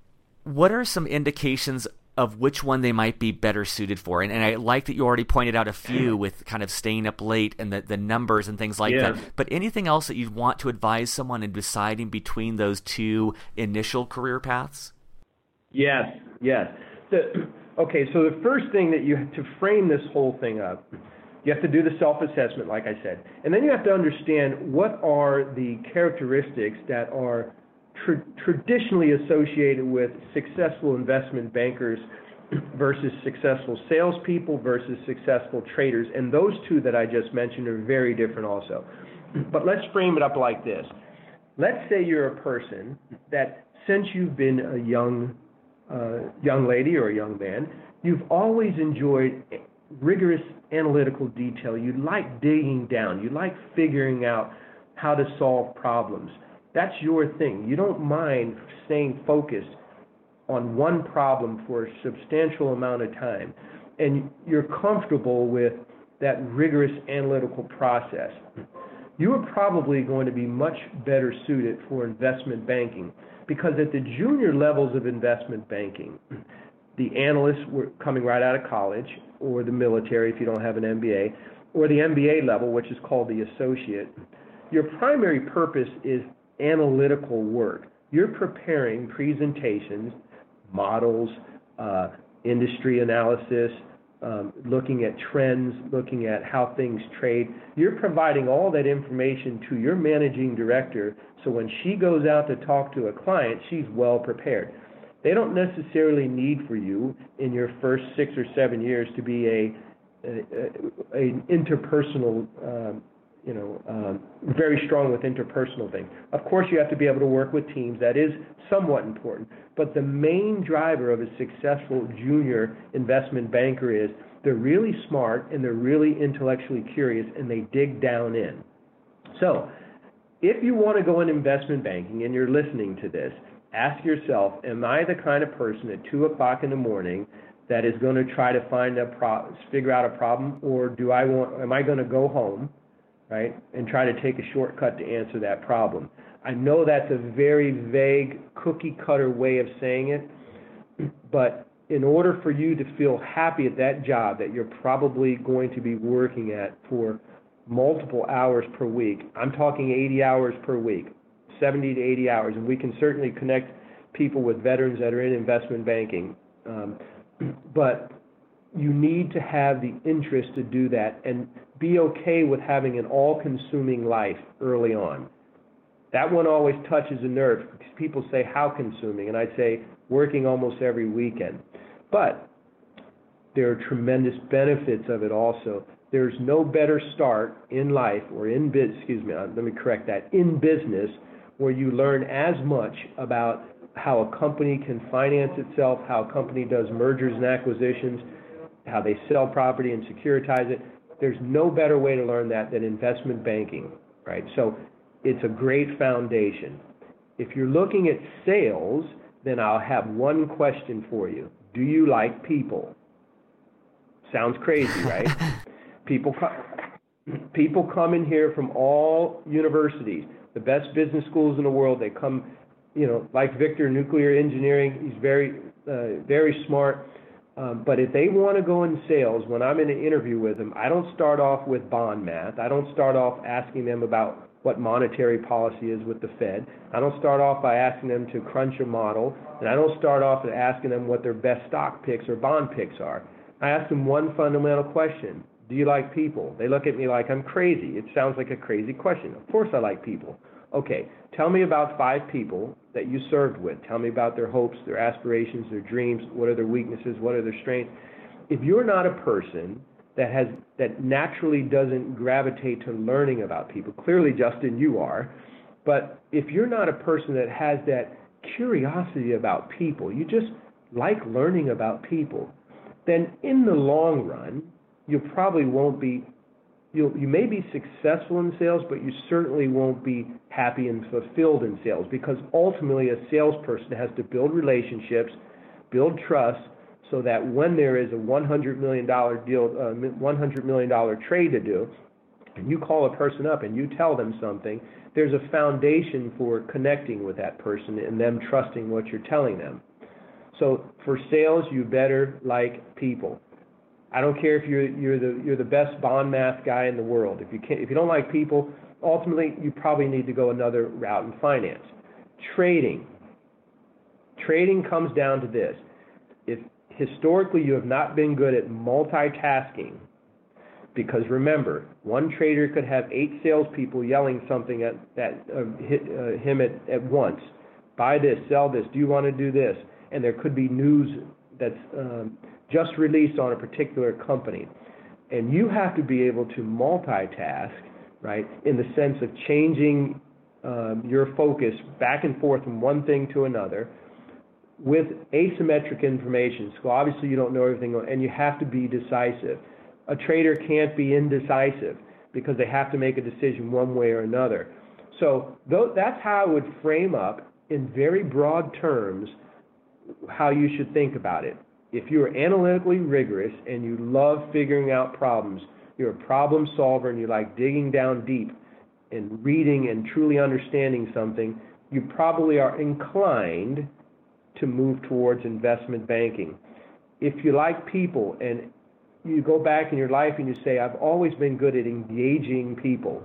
what are some indications of which one they might be better suited for? And, and I like that you already pointed out a few with kind of staying up late and the, the numbers and things like yeah. that. But anything else that you'd want to advise someone in deciding between those two initial career paths? Yes, yes. The, okay, so the first thing that you have to frame this whole thing up, you have to do the self-assessment, like I said. And then you have to understand what are the characteristics that are Tra- traditionally associated with successful investment bankers versus successful salespeople versus successful traders. And those two that I just mentioned are very different also. But let's frame it up like this. Let's say you're a person that since you've been a young, uh, young lady or a young man, you've always enjoyed rigorous analytical detail. You like digging down. You like figuring out how to solve problems. That's your thing. You don't mind staying focused on one problem for a substantial amount of time, and you're comfortable with that rigorous analytical process. You are probably going to be much better suited for investment banking, because at the junior levels of investment banking, the analysts were coming right out of college or the military if you don't have an M B A, or the M B A level, which is called the associate. Your primary purpose is analytical work. You're preparing presentations, models, uh, industry analysis, um, looking at trends, looking at how things trade. You're providing all that information to your managing director, so when she goes out to talk to a client, she's well prepared. They don't necessarily need for you in your first six or seven years to be a, a, a an interpersonal um, you know, um, very strong with interpersonal things. Of course, you have to be able to work with teams. That is somewhat important. But the main driver of a successful junior investment banker is they're really smart and they're really intellectually curious and they dig down in. So if you want to go in investment banking and you're listening to this, ask yourself, am I the kind of person at two o'clock in the morning that is going to try to find a pro- figure out a problem, or do I want, am I going to go home, right, and try to take a shortcut to answer that problem? I know that's a very vague, cookie-cutter way of saying it, but in order for you to feel happy at that job that you're probably going to be working at for multiple hours per week, I'm talking eighty hours per week, seventy to eighty hours, and we can certainly connect people with veterans that are in investment banking, um, but you need to have the interest to do that and be okay with having an all-consuming life early on. That one always touches a nerve because people say, how consuming? And I'd say working almost every weekend. But there are tremendous benefits of it also. There's no better start in life or in biz, excuse me, let me correct that, in business, where you learn as much about how a company can finance itself, how a company does mergers and acquisitions, how they sell property and securitize it. There's no better way to learn that than investment banking, right? So it's a great foundation. If you're looking at sales, then I'll have one question for you. Do you like people? Sounds crazy, right? People, co- people come in here from all universities, the best business schools in the world. They come, you know, like Victor, nuclear engineering. He's very, uh, very smart. Um, but if they want to go in sales, when I'm in an interview with them, I don't start off with bond math. I don't start off asking them about what monetary policy is with the Fed. I don't start off by asking them to crunch a model, and I don't start off by asking them what their best stock picks or bond picks are. I ask them one fundamental question. Do you like people? They look at me like I'm crazy. It sounds like a crazy question. Of course I like people. Okay, tell me about five people that you served with. Tell me about their hopes, their aspirations, their dreams. What are their weaknesses? What are their strengths? If you're not a person that has that naturally doesn't gravitate to learning about people, clearly, Justin, you are, but if you're not a person that has that curiosity about people, you just like learning about people, then in the long run, you probably won't be, you you may be successful in sales, but you certainly won't be happy and fulfilled in sales, because ultimately a salesperson has to build relationships, build trust, so that when there is a one hundred million dollars deal, uh, one hundred million dollars trade to do, and you call a person up and you tell them something, there's a foundation for connecting with that person and them trusting what you're telling them. So for sales, you better like people. I don't care if you're you're the you're the best bond math guy in the world. If you can't, if you don't like people, ultimately you probably need to go another route in finance. Trading. Trading comes down to this. If historically you have not been good at multitasking, because remember, one trader could have eight salespeople yelling something at, at uh, hit, uh, him at, at once. Buy this, sell this, do you want to do this? And there could be news that's um, just released on a particular company. And you have to be able to multitask, right, in the sense of changing um, your focus back and forth from one thing to another with asymmetric information. So obviously you don't know everything, and you have to be decisive. A trader can't be indecisive because they have to make a decision one way or another. So that's how I would frame up in very broad terms how you should think about it. If you're analytically rigorous and you love figuring out problems, you're a problem solver and you like digging down deep and reading and truly understanding something, you probably are inclined to move towards investment banking. If you like people and you go back in your life and you say, I've always been good at engaging people,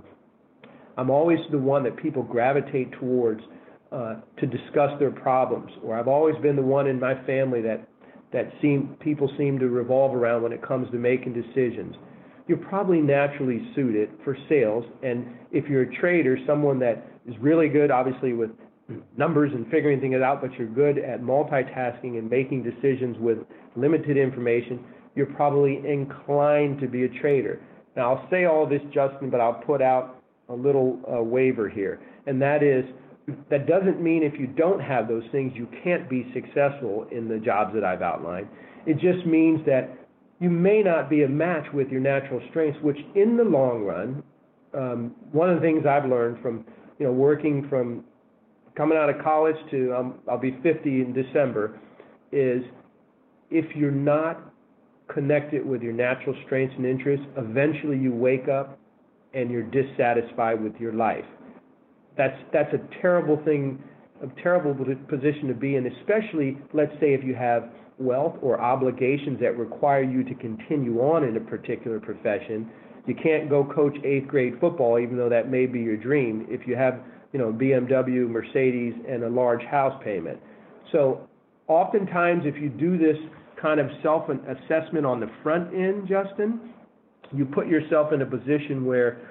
I'm always the one that people gravitate towards uh, to discuss their problems, or I've always been the one in my family that that seem people seem to revolve around when it comes to making decisions, you're probably naturally suited for sales. And if you're a trader, someone that is really good, obviously, with numbers and figuring things out, but you're good at multitasking and making decisions with limited information, you're probably inclined to be a trader. Now, I'll say all this, Justin, but I'll put out a little uh, waiver here, and that is, that doesn't mean if you don't have those things, you can't be successful in the jobs that I've outlined. It just means that you may not be a match with your natural strengths, which in the long run, um, one of the things I've learned from, you know, working from coming out of college to, um, I'll be fifty in December, is if you're not connected with your natural strengths and interests, eventually you wake up and you're dissatisfied with your life. That's that's a terrible thing, a terrible position to be in, especially, let's say, if you have wealth or obligations that require you to continue on in a particular profession. You can't go coach eighth grade football, even though that may be your dream, if you have, you know, B M W, Mercedes, and a large house payment. So oftentimes, if you do this kind of self-assessment on the front end, Justin, you put yourself in a position where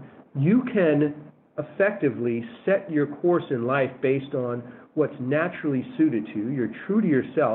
you can effectively set your course in life based on what's naturally suited to you. You're true to yourself,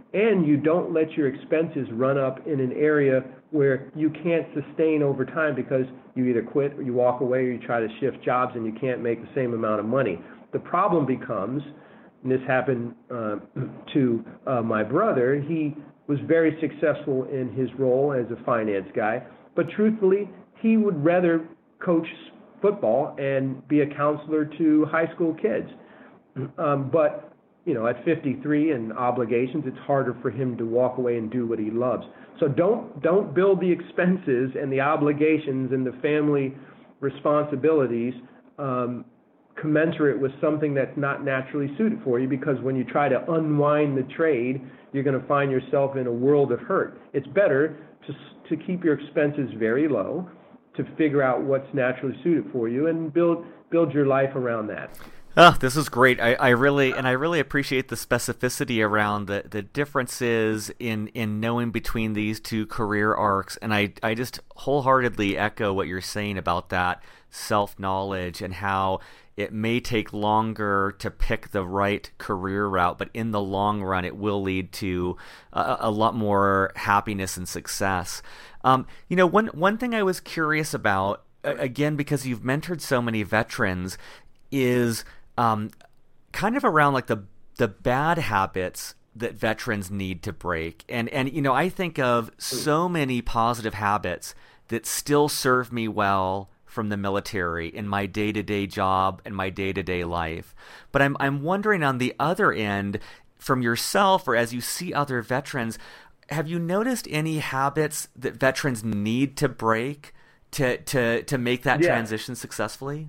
and you don't let your expenses run up in an area where you can't sustain over time because you either quit or you walk away or you try to shift jobs and you can't make the same amount of money. The problem becomes, and this happened uh, to uh, my brother, he was very successful in his role as a finance guy, but truthfully, he would rather coach football and be a counselor to high school kids. Um, but, you know, at fifty-three and obligations, it's harder for him to walk away and do what he loves. So don't don't build the expenses and the obligations and the family responsibilities um, commensurate with something that's not naturally suited for you, because when you try to unwind the trade, you're going to find yourself in a world of hurt. It's better to to keep your expenses very low, to figure out what's naturally suited for you, and build build your life around that. Oh, this is great. I, I really and I really appreciate the specificity around the, the differences in, in knowing between these two career arcs. And I, I just wholeheartedly echo what you're saying about that self-knowledge and how it may take longer to pick the right career route, but in the long run, it will lead to a, a lot more happiness and success. Um, you know, one one thing I was curious about, again, because you've mentored so many veterans, is um, kind of around like the the bad habits that veterans need to break. And and you know, I think of so many positive habits that still serve me well from the military in my day-to-day job and my day-to-day life. But I'm I'm wondering on the other end, from yourself or as you see other veterans, have you noticed any habits that veterans need to break to to to make that yeah. transition successfully?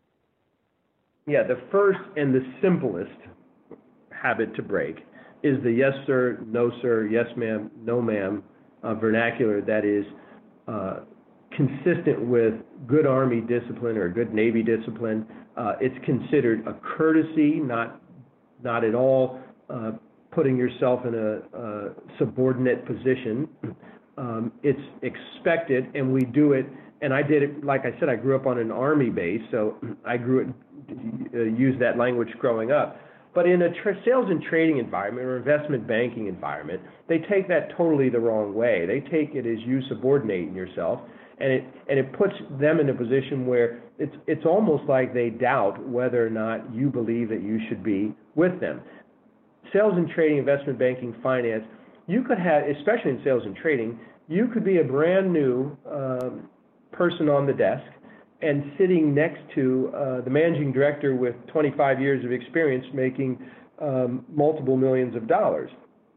Yeah, the first and the simplest habit to break is the yes sir, no sir, yes ma'am, no ma'am uh, vernacular that is uh, consistent with good Army discipline or good Navy discipline. Uh, it's considered a courtesy, not not at all uh, putting yourself in a, a subordinate position. Um, it's expected, and we do it. And I did it, like I said, I grew up on an Army base, so I grew it, uh, used that language growing up. But in a tra- sales and trading environment or investment banking environment, they take that totally the wrong way. They take it as you subordinating yourself, and it and it puts them in a position where it's it's almost like they doubt whether or not you believe that you should be with them. Sales and trading, investment banking, finance, you could have, especially in sales and trading, you could be a brand new um, person on the desk and sitting next to uh, the managing director with twenty-five years of experience making um, multiple millions of dollars.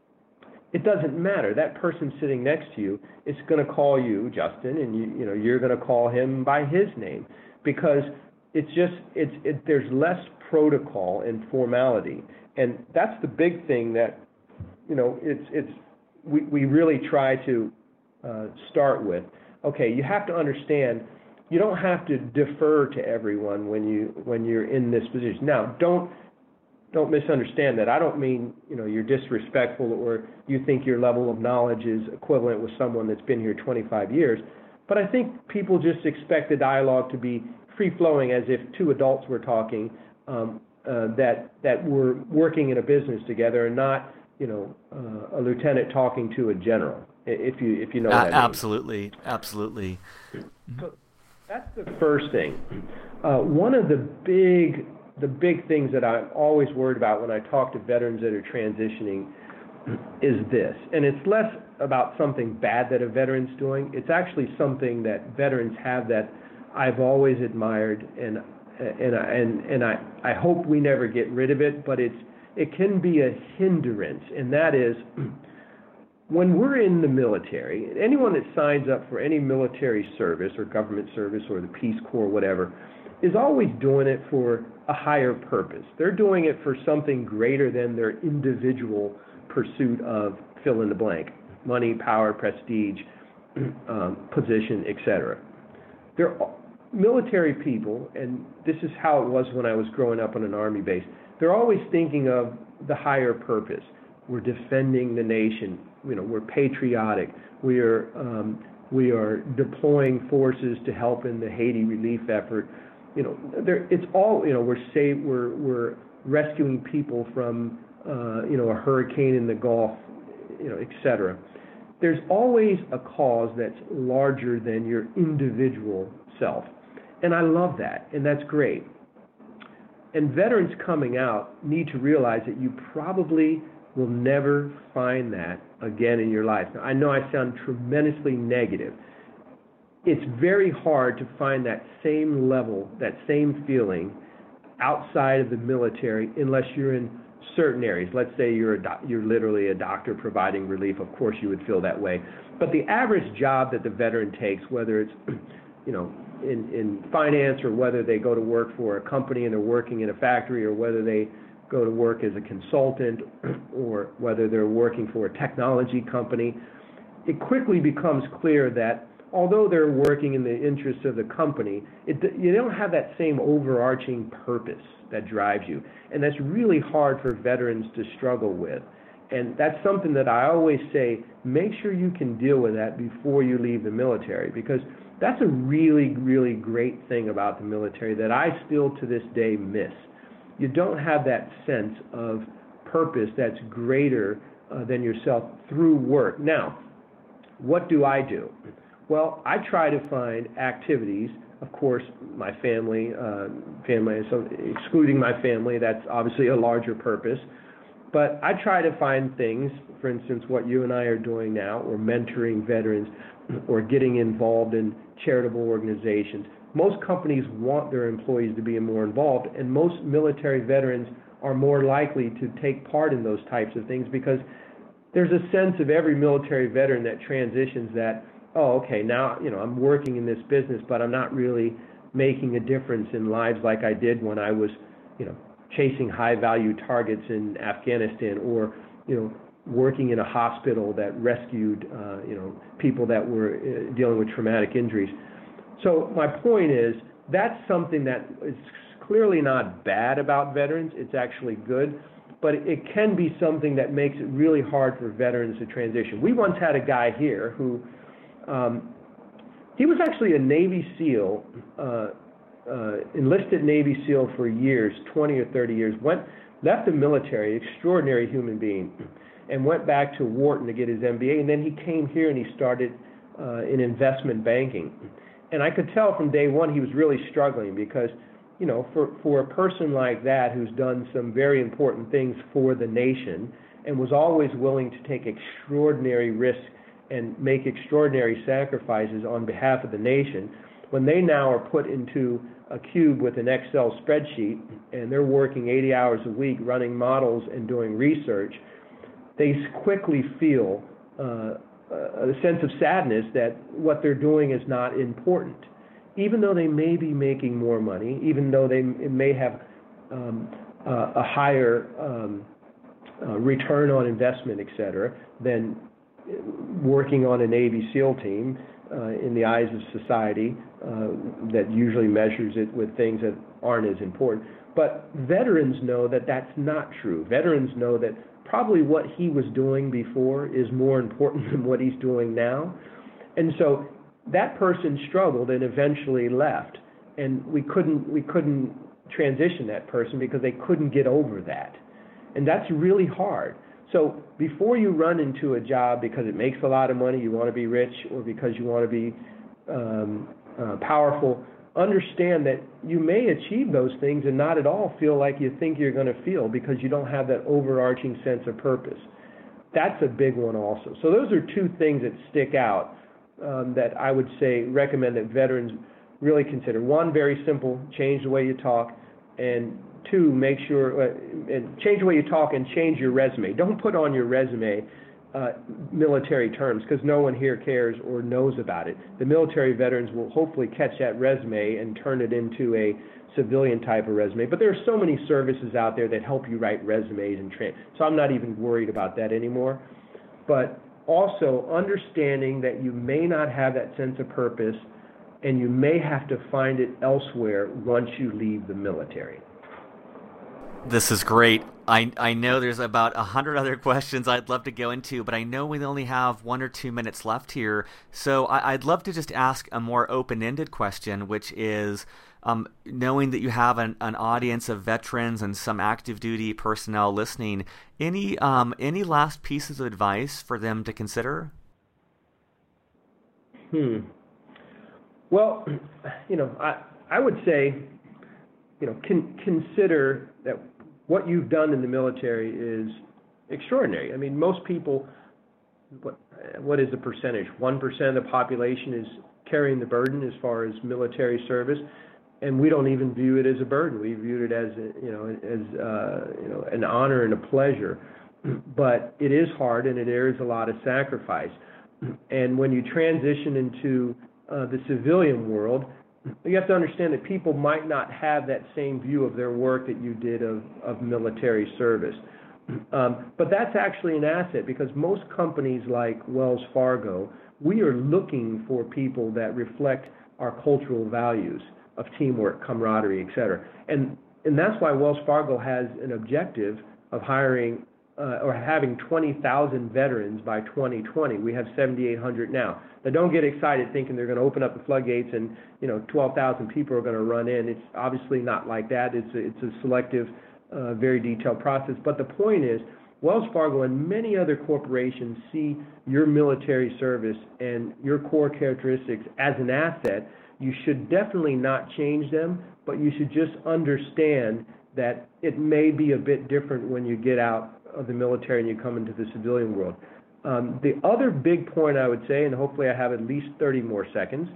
It doesn't matter. That person sitting next to you is going to call you Justin, and you, you know you're going to call him by his name, because it's just it's it, there's less protocol and formality, and that's the big thing that you know it's it's we we really try to uh, start with. Okay, you have to understand. You don't have to defer to everyone when you when you're in this position. Now, don't don't misunderstand that. I don't mean you know you're disrespectful or you think your level of knowledge is equivalent with someone that's been here twenty-five years. But I think people just expect the dialogue to be free flowing, as if two adults were talking um, uh, that that were working in a business together, and not you know uh, a lieutenant talking to a general. If you if you know Uh, what I mean. absolutely, absolutely. So, that's the first thing. Uh, one of the big, the big things that I'm always worried about when I talk to veterans that are transitioning is this, and it's less about something bad that a veteran's doing. It's actually something that veterans have that I've always admired, and and I, and and I I hope we never get rid of it. But it's it can be a hindrance, and that is. When we're in the military, anyone that signs up for any military service or government service or the Peace Corps, whatever, is always doing it for a higher purpose. They're doing it for something greater than their individual pursuit of fill in the blank, money, power, prestige, um, position, et cetera. They're military people, and this is how it was when I was growing up on an Army base. They're always thinking of the higher purpose. We're defending the nation. You know, we're patriotic. We are um, we are deploying forces to help in the Haiti relief effort. You know, there it's all you know. We're save, we're we're rescuing people from uh, you know a hurricane in the Gulf. you know, et cetera. There's always a cause that's larger than your individual self. And I love that, and that's great. And veterans coming out need to realize that you probably will never find that again in your life. Now, I know I sound tremendously negative. It's very hard to find that same level, that same feeling outside of the military unless you're in certain areas. Let's say you're a doc- you're literally a doctor providing relief. Of course you would feel that way. But the average job that the veteran takes, whether it's you know in, in finance or whether they go to work for a company and they're working in a factory or whether they go to work as a consultant or whether they're working for a technology company, it quickly becomes clear that although they're working in the interests of the company, it, you don't have that same overarching purpose that drives you. And that's really hard for veterans to struggle with. And that's something that I always say, make sure you can deal with that before you leave the military, because that's a really, really great thing about the military that I still to this day miss. You don't have that sense of purpose that's greater uh, than yourself through work. Now, what do I do? Well, I try to find activities. Of course, my family, uh, family, so excluding my family, that's obviously a larger purpose. But I try to find things, for instance, what you and I are doing now, or mentoring veterans, or getting involved in charitable organizations. Most companies want their employees to be more involved, and most military veterans are more likely to take part in those types of things because there's a sense of every military veteran that transitions that, oh, okay, now, you know, I'm working in this business, but I'm not really making a difference in lives like I did when I was, you know, chasing high-value targets in Afghanistan, or, you know, working in a hospital that rescued, uh, you know, people that were uh, dealing with traumatic injuries. So my point is, that's something that is clearly not bad about veterans. It's actually good, but it can be something that makes it really hard for veterans to transition. We once had a guy here who, um, he was actually a Navy SEAL, uh, uh, enlisted Navy SEAL for years, twenty or thirty years, went, left the military, extraordinary human being, and went back to Wharton to get his M B A, and then he came here and he started uh, in investment banking. And I could tell from day one he was really struggling because, you know, for, for a person like that who's done some very important things for the nation and was always willing to take extraordinary risks and make extraordinary sacrifices on behalf of the nation, when they now are put into a cube with an Excel spreadsheet and they're working eighty hours a week running models and doing research, they quickly feel uh, a sense of sadness that what they're doing is not important. Even though they may be making more money, even though they may have um, uh, a higher um, uh, return on investment, et cetera, than working on a Navy SEAL team uh, in the eyes of society uh, that usually measures it with things that aren't as important. But veterans know that that's not true. Veterans know that probably what he was doing before is more important than what he's doing now. And so that person struggled and eventually left. And we couldn't, we couldn't transition that person because they couldn't get over that. And that's really hard. So before you run into a job because it makes a lot of money, you want to be rich, or because you want to be um, uh, powerful, understand that you may achieve those things and not at all feel like you think you're going to feel because you don't have that overarching sense of purpose. That's a big one also. So those are two things that stick out um, that I would say recommend that veterans really consider. One, very simple, change the way you talk, and two, make sure, uh, and change the way you talk and change your resume. Don't put on your resume uh, military terms because no one here cares or knows about it. The military veterans will hopefully catch that resume and turn it into a civilian type of resume. But there are so many services out there that help you write resumes and train. So I'm not even worried about that anymore. But also understanding that you may not have that sense of purpose and you may have to find it elsewhere once you leave the military. This is great. I, I know there's about a hundred other questions I'd love to go into, but I know we only have one or two minutes left here. So I, I'd love to just ask a more open-ended question, which is, um, knowing that you have an, an audience of veterans and some active duty personnel listening, any um, any last pieces of advice for them to consider? Hmm. Well, you know, I I would say, you know, con- consider that what you've done in the military is extraordinary. I mean, most people, what what is the percentage? One percent of the population is carrying the burden as far as military service, and we don't even view it as a burden. We view it as a, you know as uh, you know an honor and a pleasure. But it is hard, and there is a lot of sacrifice. And when you transition into uh, the civilian world, you have to understand that people might not have that same view of their work that you did of, of military service. Um, but that's actually an asset, because most companies like Wells Fargo, we are looking for people that reflect our cultural values of teamwork, camaraderie, et cetera. And, and that's why Wells Fargo has an objective of hiring Uh, or having twenty thousand veterans by twenty twenty. We have seventy-eight hundred now. Now, don't get excited thinking they're going to open up the floodgates and, you know, twelve thousand people are going to run in. It's obviously not like that. It's a, it's a selective, uh, very detailed process. But the point is, Wells Fargo and many other corporations see your military service and your core characteristics as an asset. You should definitely not change them, but you should just understand that it may be a bit different when you get out of the military and you come into the civilian world. Um, the other big point I would say, and hopefully I have at least thirty more seconds,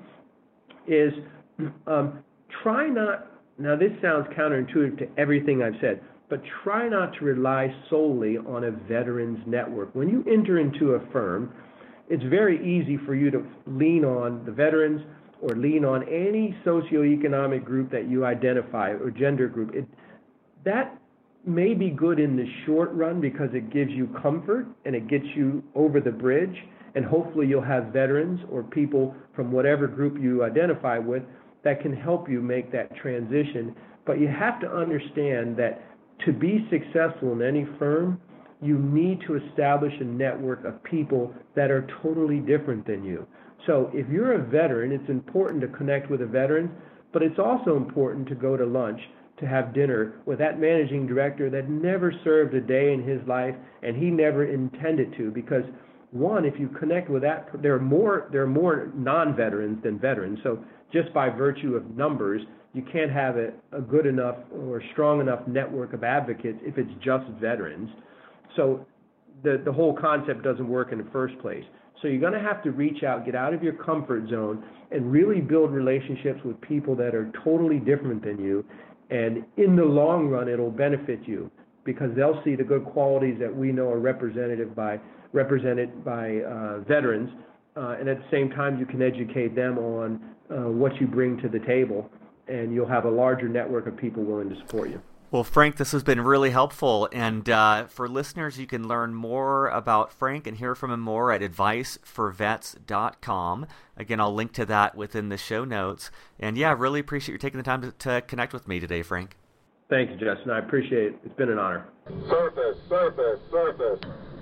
is um, try not, now this sounds counterintuitive to everything I've said, but try not to rely solely on a veterans network. When you enter into a firm, it's very easy for you to lean on the veterans or lean on any socioeconomic group that you identify or gender group. It, that may be good in the short run because it gives you comfort and it gets you over the bridge, and hopefully you'll have veterans or people from whatever group you identify with that can help you make that transition. But you have to understand that to be successful in any firm, you need to establish a network of people that are totally different than you. So if you're a veteran, it's important to connect with a veteran, but it's also important to go to lunch, to have dinner with that managing director that never served a day in his life, and he never intended to, because one, if you connect with that, there are more there are more non-veterans than veterans. So just by virtue of numbers, you can't have a, a good enough or strong enough network of advocates if it's just veterans. So the the whole concept doesn't work in the first place. So you're going to have to reach out, get out of your comfort zone, and really build relationships with people that are totally different than you. And in the long run, it'll benefit you because they'll see the good qualities that we know are represented by represented by uh, veterans, uh, and at the same time, you can educate them on uh, what you bring to the table, and you'll have a larger network of people willing to support you. Well, Frank, this has been really helpful. And uh, for listeners, you can learn more about Frank and hear from him more at advice for vets dot com. Again, I'll link to that within the show notes. And yeah, really appreciate you taking the time to, to connect with me today, Frank. Thank you, Justin. I appreciate it. It's been an honor. Surface, surface, surface.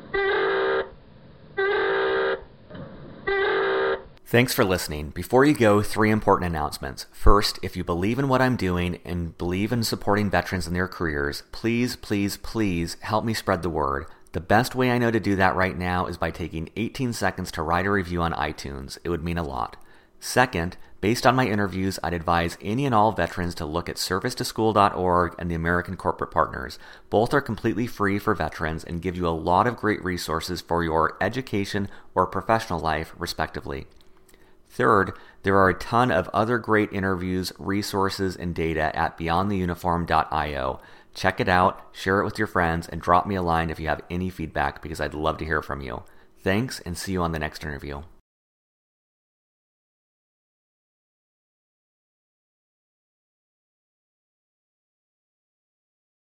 Thanks for listening. Before you go, three important announcements. First, if you believe in what I'm doing and believe in supporting veterans in their careers, please, please, please help me spread the word. The best way I know to do that right now is by taking eighteen seconds to write a review on iTunes. It would mean a lot. Second, based on my interviews, I'd advise any and all veterans to look at service to school dot org and the American Corporate Partners. Both are completely free for veterans and give you a lot of great resources for your education or professional life, respectively. Third, there are a ton of other great interviews, resources, and data at beyond the uniform dot io. Check it out, share it with your friends, and drop me a line if you have any feedback because I'd love to hear from you. Thanks, and see you on the next interview.